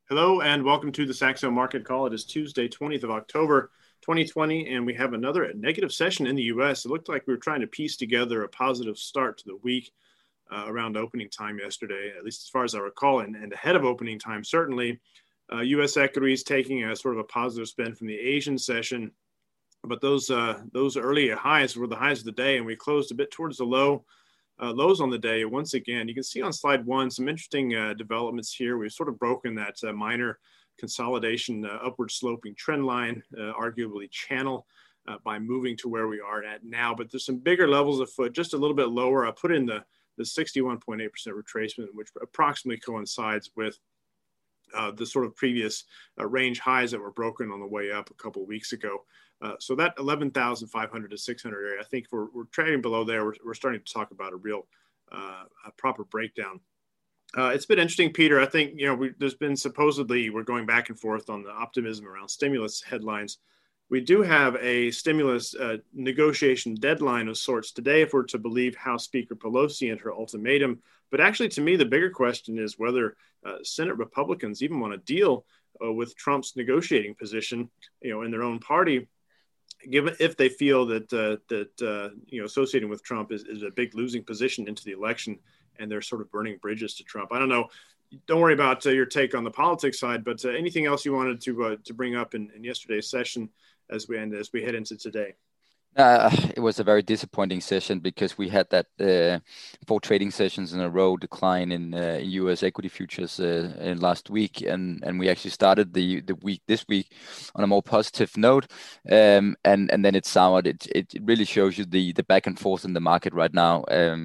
Hello and welcome to the Saxo Market Call. It is Tuesday, 20th of October, 2020, and we have another negative session in the U.S. It looked like we were trying to piece together a positive start to the week around opening time yesterday, at least as far as I recall, and ahead of opening time, certainly. U.S. equities taking a sort of a positive spin from the Asian session, but those early highs were the highs of the day, and we closed a bit towards the lows on the day. Once again, you can see on slide one some interesting developments here. We've sort of broken that minor consolidation upward sloping trend line, arguably channel, by moving to where we are at now. But there's some bigger levels afoot, just a little bit lower. I put in the 61.8% retracement, which approximately coincides with the sort of previous range highs that were broken on the way up a couple of weeks ago. So that 11,500 to 600 area, I think we're trading below there. We're starting to talk about a real a proper breakdown. It's been interesting, Peter. I think, there's been supposedly we're going back and forth on the optimism around stimulus headlines. We do have a stimulus negotiation deadline of sorts today, if we're to believe House Speaker Pelosi and her ultimatum. But actually, to me, the bigger question is whether Senate Republicans even want to deal with Trump's negotiating position, in their own party, given if they feel that associating with Trump is a big losing position into the election, and they're sort of burning bridges to Trump. I don't know. Don't worry about your take on the politics side, but anything else you wanted to bring up in yesterday's session as we head into today? It was a very disappointing session because we had that 4 trading sessions in a row decline in U.S. equity futures in last week, and we actually started the week this week on a more positive note, and then it soured. It really shows you the back and forth in the market right now.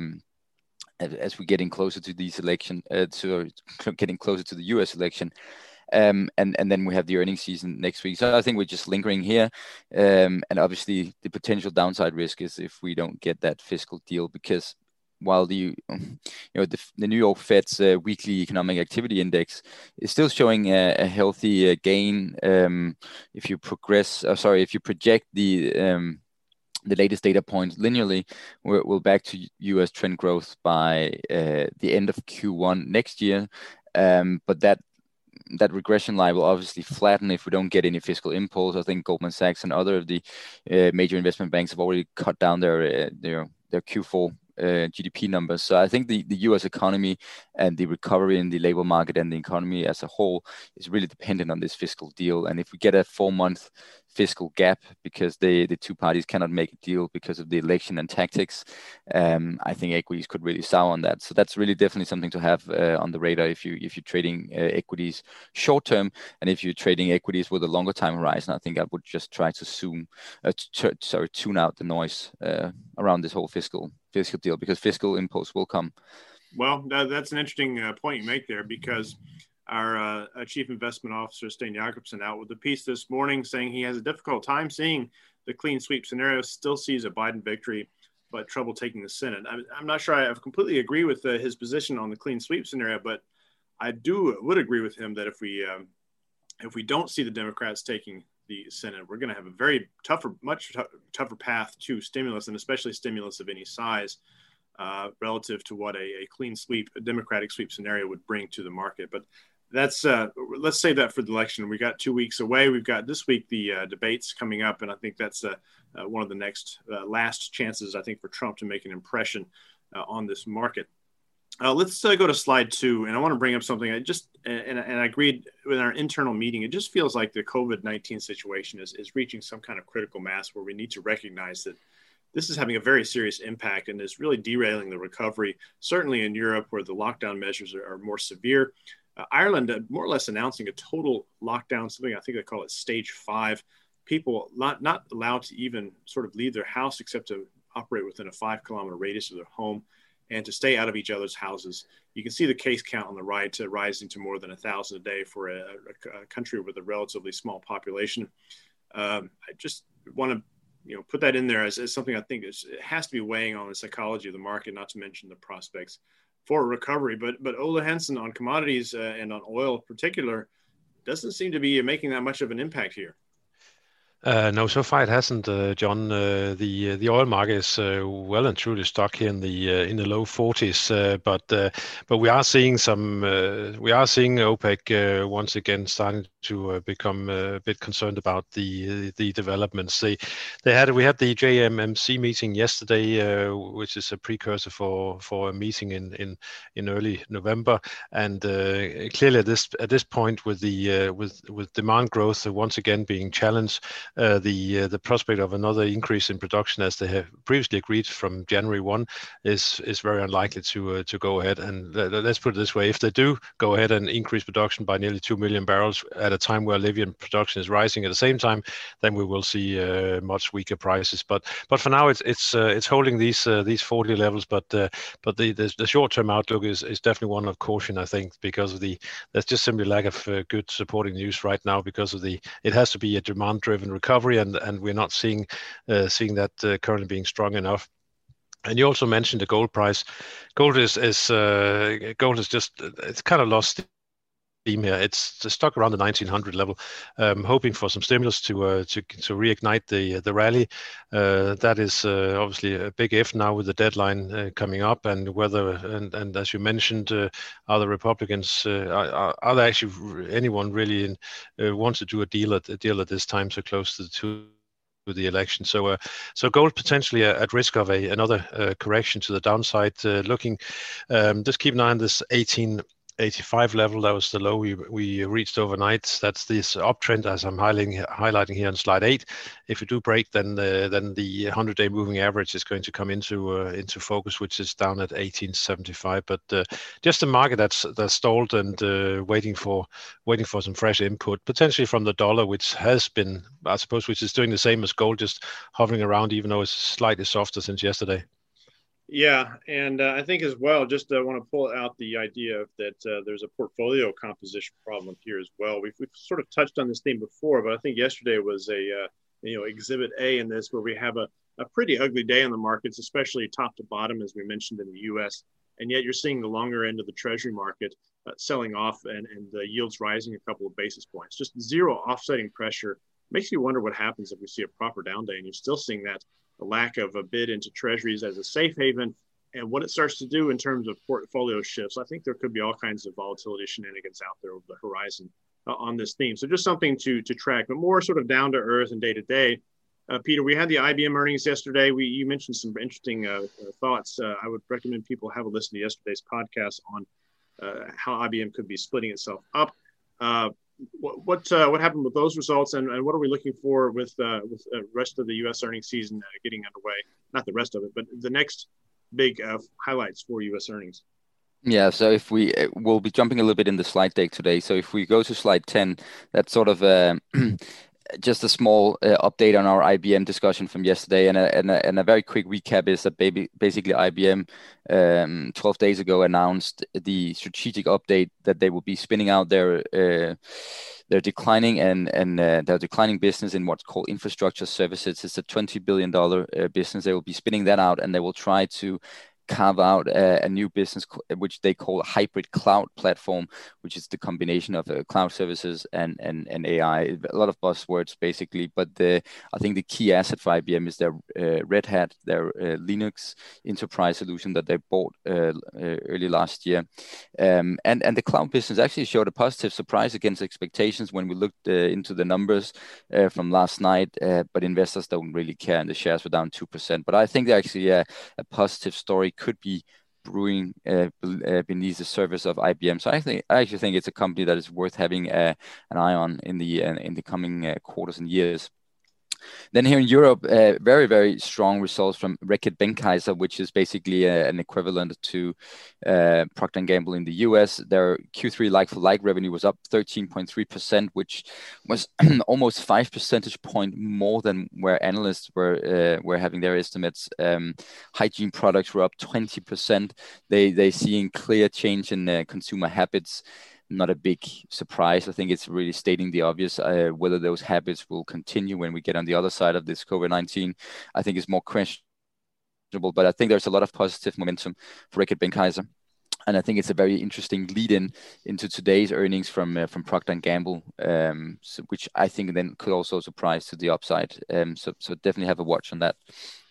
As we're getting closer to these getting closer to the U.S. election. And then we have the earnings season next week. So I think we're just lingering here. And obviously the potential downside risk is if we don't get that fiscal deal, because while the New York Fed's weekly economic activity index is still showing a healthy gain, if you project the latest data points linearly, we're back to U.S. trend growth by the end of Q1 next year. But that regression line will obviously flatten if we don't get any fiscal impulse. I think Goldman Sachs and other of the major investment banks have already cut down their Q4 GDP numbers. So I think the U.S. economy and the recovery in the labor market and the economy as a whole is really dependent on this fiscal deal. And if we get a 4-month fiscal gap because the two parties cannot make a deal because of the election and tactics, I think equities could really sour on that. So that's really definitely something to have on the radar if you're trading equities short term, and if you're trading equities with a longer time horizon. I think I would just try to tune out the noise around this whole fiscal deal, because fiscal impulse will come. Well, that's an interesting point you make there, because our chief investment officer, Sten Jacobsen, out with a piece this morning saying he has a difficult time seeing the clean sweep scenario, still sees a Biden victory, but trouble taking the Senate. I'm not sure I completely agree with his position on the clean sweep scenario, but I would agree with him that if we don't see the Democrats taking the Senate, we're going to have a much tougher path to stimulus, and especially stimulus of any size, relative to what a clean sweep, a Democratic sweep scenario would bring to the market. But that's let's save that for the election. We got 2 weeks away. We've got this week the debates coming up, and I think that's one of the next last chances, I think, for Trump to make an impression on this market. Let's go to slide 2, and I want to bring up something. I agreed with our internal meeting. It just feels like the COVID-19 situation is reaching some kind of critical mass where we need to recognize that this is having a very serious impact and is really derailing the recovery, certainly in Europe, where the lockdown measures are more severe. Ireland more or less announcing a total lockdown, something I think they call it stage 5. People not allowed to even sort of leave their house except to operate within a 5-kilometer radius of their home, and to stay out of each other's houses. You can see the case count on the right rising to more than 1,000 a day for a country with a relatively small population. I just want to put that in there as something I think it has to be weighing on the psychology of the market, not to mention the prospects for recovery. But Ole Hensen on commodities and on oil in particular doesn't seem to be making that much of an impact here. No, so far it hasn't, John. The oil market is well and truly stuck here in the low 40s, but we are seeing OPEC once again starting to become a bit concerned about the developments. We had the JMMC meeting yesterday, which is a precursor for a meeting in early November, and clearly at this point with demand growth once again being challenged. The prospect of another increase in production, as they have previously agreed from January 1, is very unlikely to go ahead. And let's put it this way: if they do go ahead and increase production by nearly 2 million barrels at a time where Libyan production is rising at the same time, then we will see much weaker prices. But for now, it's holding these 40 levels. But the short-term outlook is definitely one of caution, I think, because of there's just simply lack of good supporting news right now because of it has to be a demand-driven recovery, and we're not seeing that currently being strong enough. And you also mentioned the gold price. Gold is just it's kind of lost steam here. It's stuck around the 1900 level, hoping for some stimulus to reignite the rally. That is obviously a big if now with the deadline coming up, and as you mentioned, are the Republicans are there actually anyone really wants to do a deal at this time so close to the election. So gold potentially at risk of another correction to the downside. Just keep an eye on this 1885 level. That was the low we reached overnight. That's this uptrend as I'm highlighting here on slide 8. If you do break, then the 100-day moving average is going to come into focus, which is down at 1875. But just a market that's stalled and waiting for some fresh input, potentially from the dollar, which has been, I suppose, which is doing the same as gold, just hovering around, even though it's slightly softer since yesterday. Yeah, and I think as well, just want to pull out the idea of that there's a portfolio composition problem here as well. We've sort of touched on this theme before, but I think yesterday was a exhibit A in this, where we have a pretty ugly day on the markets, especially top to bottom, as we mentioned in the U.S. And yet you're seeing the longer end of the Treasury market selling off and the yields rising a couple of basis points. Just zero offsetting pressure. Makes you wonder what happens if we see a proper down day, and you're still seeing that a lack of a bid into treasuries as a safe haven, and what it starts to do in terms of portfolio shifts. I think there could be all kinds of volatility shenanigans out there over the horizon on this theme. So just something to track, but more sort of down to earth and day to day. Peter, we had the IBM earnings yesterday. You mentioned some interesting thoughts. I would recommend people have a listen to yesterday's podcast on how IBM could be splitting itself up. What happened with those results, and what are we looking for with the rest of the U.S. earnings season getting underway? Not the rest of it, but the next big highlights for U.S. earnings. Yeah, so if we'll be jumping a little bit in the slide deck today. So if we go to slide 10, that's sort of just a small update on our IBM discussion from yesterday, and a very quick recap is that basically IBM 12 days ago announced the strategic update that they will be spinning out their declining their declining business in what's called infrastructure services. It's a $20 billion business. They will be spinning that out, and they will try to carve out a new business which they call a hybrid cloud platform, which is the combination of cloud services and AI. A lot of buzzwords basically, but I think the key asset for IBM is their Red Hat, their Linux enterprise solution that they bought early last year. And the cloud business actually showed a positive surprise against expectations when we looked into the numbers from last night, but investors don't really care, and the shares were down 2%. But I think actually a positive story could be brewing beneath the surface of IBM. So I actually think it's a company that is worth having an eye on in the coming quarters and years. Then here in Europe, very, very strong results from Reckitt Benckiser, which is basically an equivalent to Procter & Gamble in the US. Their Q3 like-for-like revenue was up 13.3%, which was almost 5 percentage point more than where analysts were having their estimates. Hygiene products were up 20%. They seeing clear change in consumer habits. Not a big surprise. I think it's really stating the obvious. Whether those habits will continue when we get on the other side of this COVID-19, I think is more questionable. But I think there's a lot of positive momentum for Reckitt Benckiser. And I think it's a very interesting lead-in into today's earnings from Procter & Gamble, which I think then could also surprise to the upside. So definitely have a watch on that.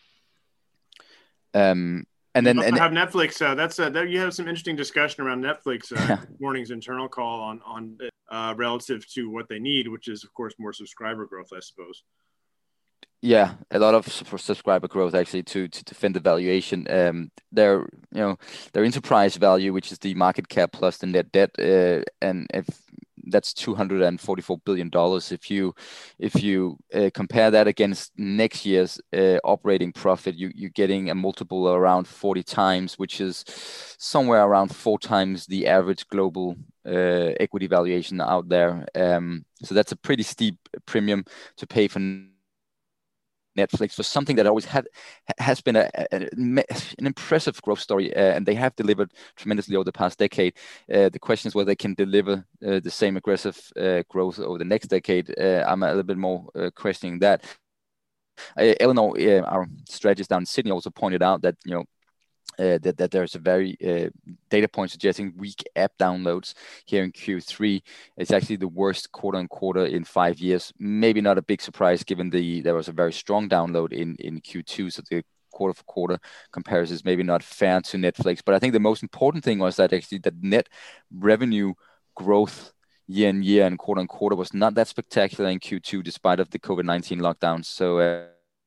And then also have Netflix. There you have some interesting discussion around Netflix. Morning's internal call on relative to what they need, which is of course more subscriber growth, I suppose. Yeah, a lot of subscriber growth actually to defend the valuation. Their enterprise value, which is the market cap plus the net debt, and if that's $244 billion. If you compare that against next year's operating profit, you're getting a multiple around 40 times, which is somewhere around 4 times the average global equity valuation out there. So that's a pretty steep premium to pay for Netflix for something that always has been an impressive growth story, and they have delivered tremendously over the past decade. The question is whether they can deliver the same aggressive growth over the next decade. I'm a little bit more questioning that. Eleanor, our strategist down in Sydney, also pointed out that that there's a very data point suggesting weak app downloads here in Q3. It's actually the worst quarter on quarter in 5 years. Maybe not a big surprise given there was a very strong download in Q2, so the quarter for quarter comparison is maybe not fair to Netflix. But I think the most important thing was that actually the net revenue growth year on year and quarter on quarter was not that spectacular in Q2 despite of the COVID-19 lockdowns. So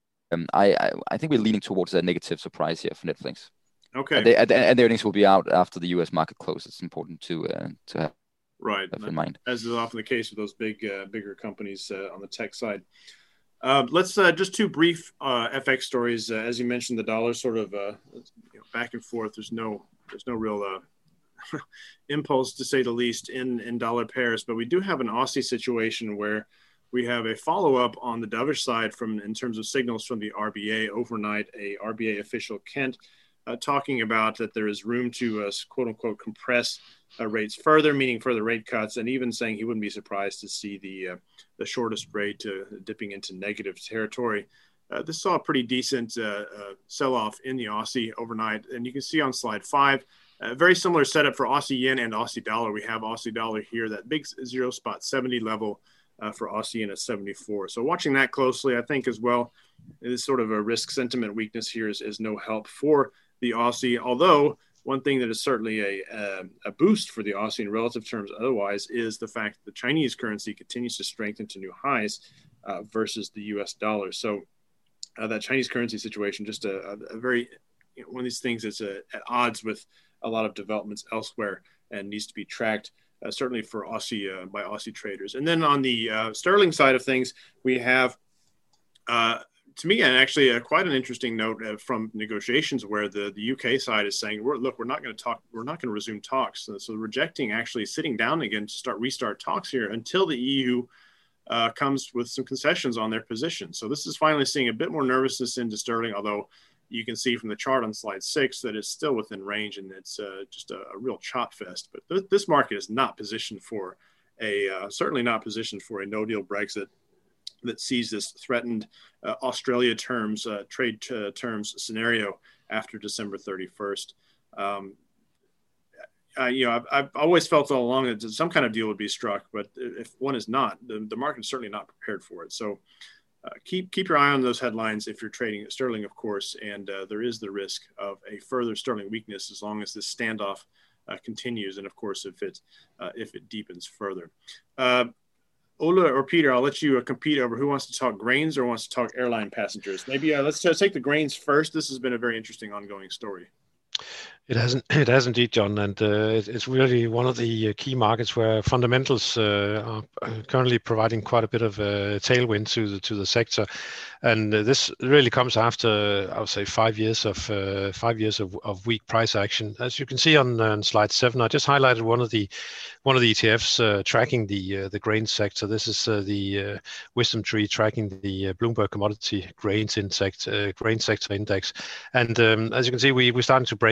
I think we're leaning towards a negative surprise here for Netflix. Okay. And the earnings will be out after the U.S. market closes. It's important to have in mind. As is often the case with those bigger companies on the tech side. Let's just 2 brief FX stories. As you mentioned, the dollar sort of back and forth. There's no real impulse, to say the least, in dollar pairs. But we do have an Aussie situation where we have a follow-up on the dovish side in terms of signals from the RBA overnight. A RBA official, Kent, talking about that there is room to quote unquote compress rates further, meaning further rate cuts, and even saying he wouldn't be surprised to see the shortest rate dipping into negative territory. This saw a pretty decent sell-off in the Aussie overnight, and you can see on slide 5 a very similar setup for Aussie yen and Aussie dollar. We have Aussie dollar here, that big 0.70 level for Aussie yen at 74. So watching that closely, I think as well, this sort of a risk sentiment weakness here is no help for the Aussie, although one thing that is certainly a boost for the Aussie in relative terms otherwise is the fact that the Chinese currency continues to strengthen to new highs versus the US dollar. So that Chinese currency situation, just a very, one of these things that's at odds with a lot of developments elsewhere and needs to be tracked, certainly for Aussie by Aussie traders. And then on the sterling side of things, we have to me, and actually quite an interesting note from negotiations where the UK side is saying, we're not going to resume talks. So rejecting actually sitting down again to restart talks here until the EU comes with some concessions on their position. So this is finally seeing a bit more nervousness into sterling, although you can see from the chart on slide 6 that it's still within range, and it's just a real chop fest. But this market is not positioned for certainly not positioned for a no-deal Brexit that sees this threatened Australia terms, trade terms scenario after December 31st. I've always felt all along that some kind of deal would be struck, but if one is not, the market's certainly not prepared for it. So keep your eye on those headlines if you're trading sterling, of course, and there is the risk of a further sterling weakness as long as this standoff continues, and of course if it deepens further. Ola or Peter, I'll let you compete over who wants to talk grains or wants to talk airline passengers. Maybe let's take the grains first. This has been a very interesting ongoing story. It has indeed, John, and it's really one of the key markets where fundamentals are currently providing quite a bit of tailwind to the sector, and this really comes after, I would say, 5 years of weak price action. As you can see on slide 7, I just highlighted one of the ETFs tracking the grain sector. This is the Wisdom Tree tracking the Bloomberg Commodity Grain Sector Index, and as you can see, we're starting to break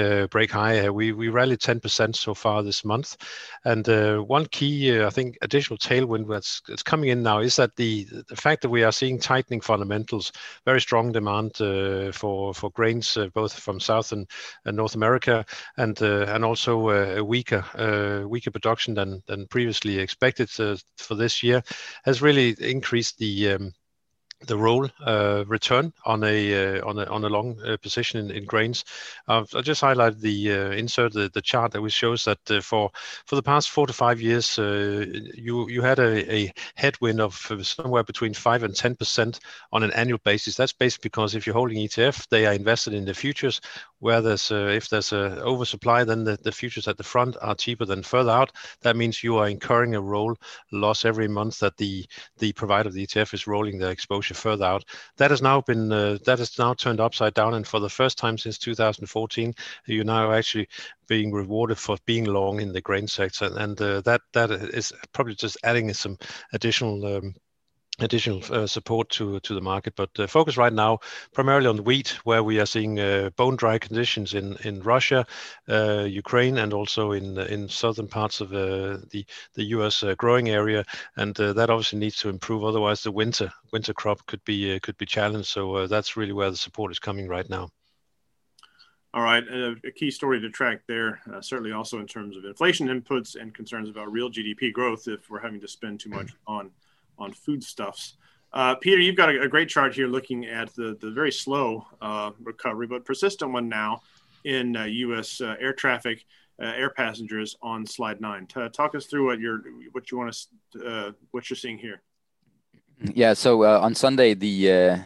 break high. We rallied 10% so far this month, and one key, I think, additional tailwind that's coming in now is that the fact that we are seeing tightening fundamentals, very strong demand for grains, both from South and North America, and also a weaker production than previously expected for this year, has really increased the roll return on a long position in grains. I just highlighted the chart that shows that for the past 4 to 5 years, you had a headwind of somewhere between 5 and 10% on an annual basis. That's basically because if you're holding ETF, they are invested in the futures, where if there's a oversupply, then the futures at the front are cheaper than further out. That means you are incurring a roll loss every month that the provider of the ETF is rolling their exposure further out. That has now turned upside down, and for the first time since 2014, you're now actually being rewarded for being long in the grain sector, and that is probably just adding some additional support to the market. But focus right now primarily on wheat, where we are seeing bone dry conditions in Russia, Ukraine, and also in southern parts of the US growing area, and that obviously needs to improve. Otherwise, the winter crop could be challenged. So that's really where the support is coming right now. All right, a key story to track there, certainly also in terms of inflation inputs and concerns about real GDP growth if we're having to spend too much on foodstuffs. Peter, you've got a great chart here looking at the very slow recovery, but persistent one now in U.S. Air traffic, air passengers on slide 9. Talk us through what you're seeing here. Yeah, so on Sunday, the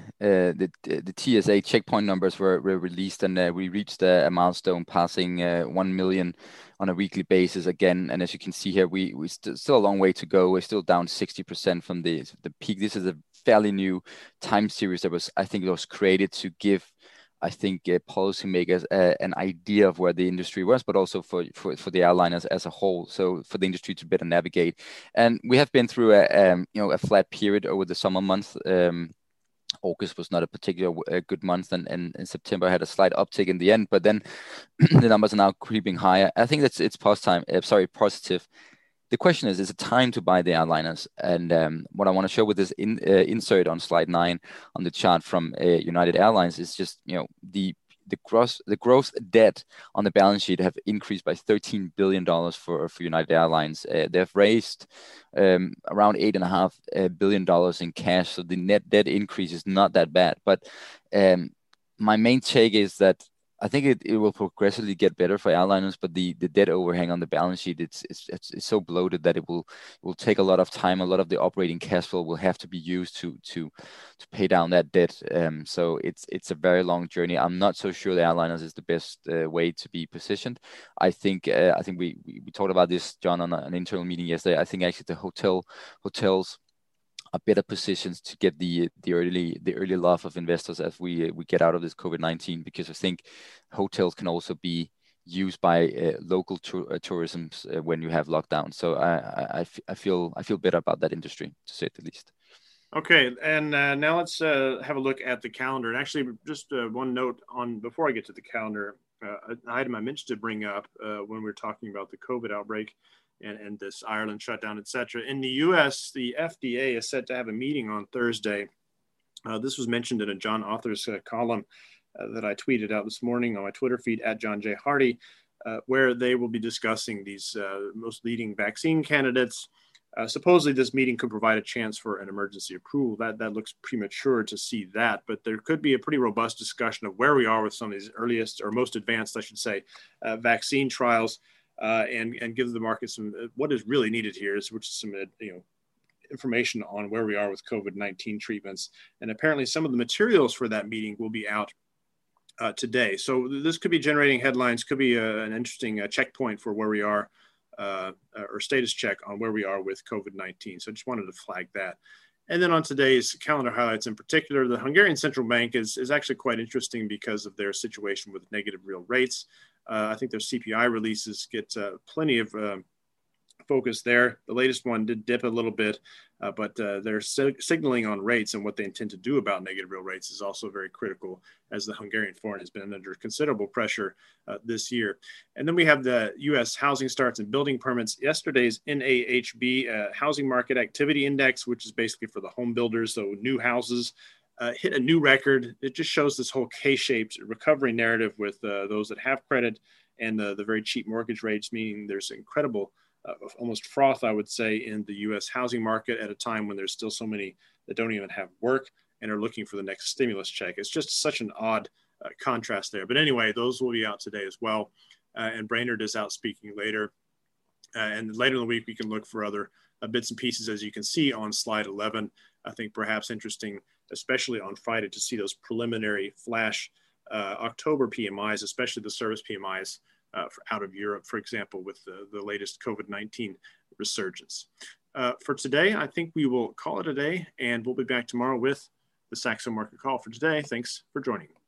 TSA checkpoint numbers were released, and we reached a milestone passing 1 million on a weekly basis again. And as you can see here, we still a long way to go. We're still down 60% from the peak. This is a fairly new time series that was created to give, I think, policymakers an idea of where the industry was, but also for the airliners as a whole. So for the industry to better navigate. And we have been through a flat period over the summer months. August was not a particular good month, and September had a slight uptick in the end, but then the numbers are now creeping higher. I think it's positive. The question is it time to buy the airliners? And what I want to show with this insert on slide 9 on the chart from United Airlines is just, the gross debt on the balance sheet have increased by $13 billion for United Airlines. They've raised around $8.5 billion in cash. So the net debt increase is not that bad. But my main take is that I think it will progressively get better for airliners, but the debt overhang on the balance sheet, it's so bloated that it will take a lot of time. A lot of the operating cash flow will have to be used to pay down that debt. So it's a very long journey. I'm not so sure the airliners is the best way to be positioned. I think we talked about this, John, on an internal meeting yesterday. I think actually the hotels are better positions to get the early love of investors as we get out of this COVID-19, because I think hotels can also be used by local tourism when you have lockdown. So I feel better about that industry, to say the least. Okay, and now let's have a look at the calendar. And actually, just one note before I get to the calendar, an item I mentioned to bring up when we were talking about the COVID outbreak and this Ireland shutdown, et cetera. In the U.S., the FDA is set to have a meeting on Thursday. This was mentioned in a John Author's column that I tweeted out this morning on my Twitter feed at John J. Hardy, where they will be discussing these most leading vaccine candidates. Supposedly, this meeting could provide a chance for an emergency approval. That looks premature to see that, but there could be a pretty robust discussion of where we are with some of these earliest or most advanced, I should say, vaccine trials. And give the market some what is really needed here, which is some information on where we are with COVID-19 treatments. And apparently some of the materials for that meeting will be out today. So this could be generating headlines, could be an interesting checkpoint for where we are, or status check on where we are with COVID-19. So I just wanted to flag that. And then on today's calendar highlights in particular, the Hungarian Central Bank is actually quite interesting because of their situation with negative real rates. I think their CPI releases get plenty of focus there. The latest one did dip a little bit, but they're signaling on rates, and what they intend to do about negative real rates is also very critical, as the Hungarian forint has been under considerable pressure this year. And then we have the U.S. housing starts and building permits. Yesterday's NAHB housing market activity index, which is basically for the home builders, so new houses, hit a new record. It just shows this whole K-shaped recovery narrative with those that have credit and the very cheap mortgage rates, meaning there's incredible almost froth, I would say, in the U.S. housing market at a time when there's still so many that don't even have work and are looking for the next stimulus check. It's just such an odd contrast there. But anyway, those will be out today as well. And Brainerd is out speaking later. And later in the week, we can look for other bits and pieces, as you can see on slide 11. I think perhaps interesting, especially on Friday, to see those preliminary flash October PMIs, especially the service PMIs, out of Europe, for example, with the latest COVID-19 resurgence. For today, I think we will call it a day, and we'll be back tomorrow with the Saxo Market Call. For today, thanks for joining.